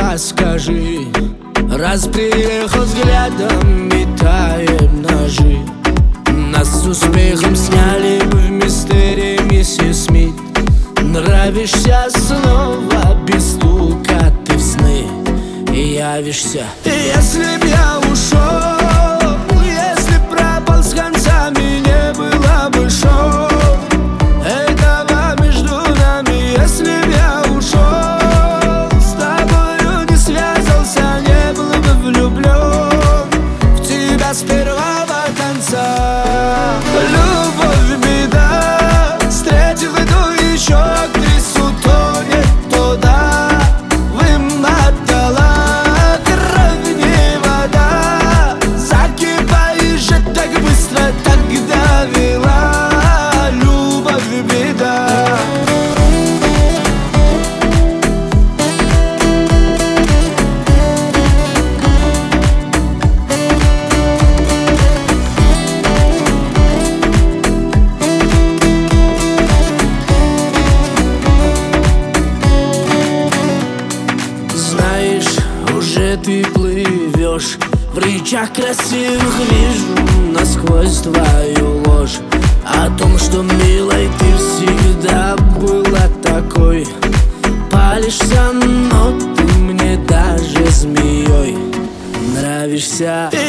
расскажи. Раз приехал взглядом, метаем ножи. Нас с успехом сняли в мистерии миссис Смит. Нравишься снова, без стука ты в сны явишься. Если б я ушел, если б пропал с концами, не было бы шоу этого между нами. Если б я ушел, с тобою не связался, не был бы влюблен в тебя с первого конца. Любовь беда, встретив эту еще актрису, тонет туда, вымотала кровь не вода. Закипаешь же так быстро, тогда вела. Любовь беда. Уже ты плывешь в рычаг красивых, вижу насквозь твою ложь о том, что, милой, ты всегда была такой. Палишься, но ты мне даже змеей нравишься.